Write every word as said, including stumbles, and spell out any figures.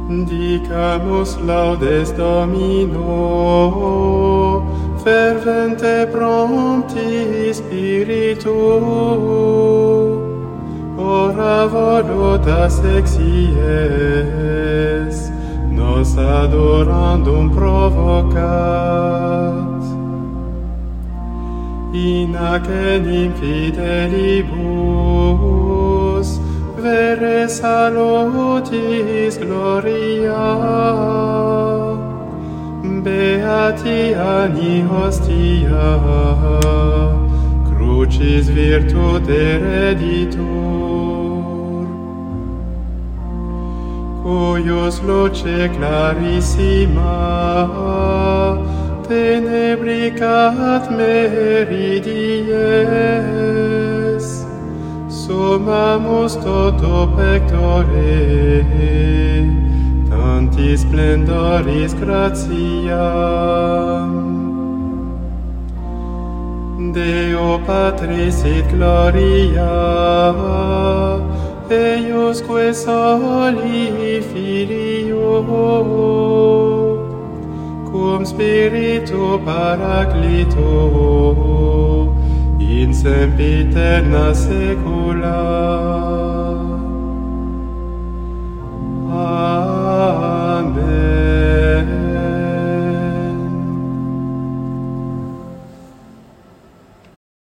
Dicamus laudes Domino, fervente prompti spiritu, ora volutas exies, nos adorandum provocat. In ac infidelibus, vere salutis gloria, beati anni hostia, crucis virtute reditur, cuius luce clarissima tenebricat meridies, sumamus toto pectore, tanti splendoris gratiam. Deo Patris et Gloria, eiusque soli Filio, cum Spiritu Paraclito, in sempiterna saecula.